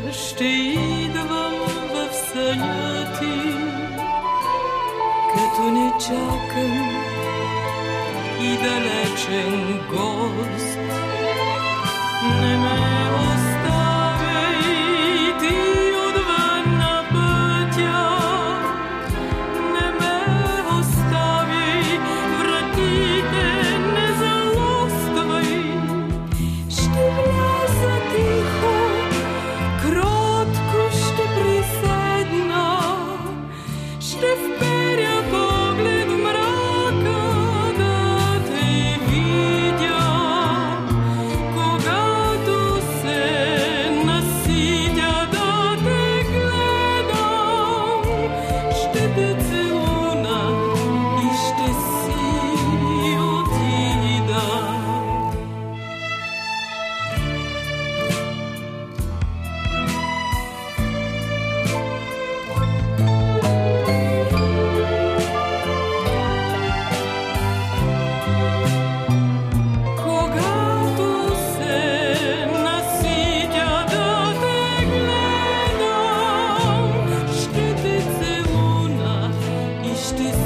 ще идвам в съня ти, като не чакам и далечен гост. Не ме оставяй ти отвън на пътя, не ме оставяй, вратите не залоствай. Ще вляза тихо, кротко ще приседна, ще вперя поглед в мрака да те видя. Когато се наситя да те гледам, ще те целуна и ще си отида. Когато се наситя да те гледам, ще те целуна и ще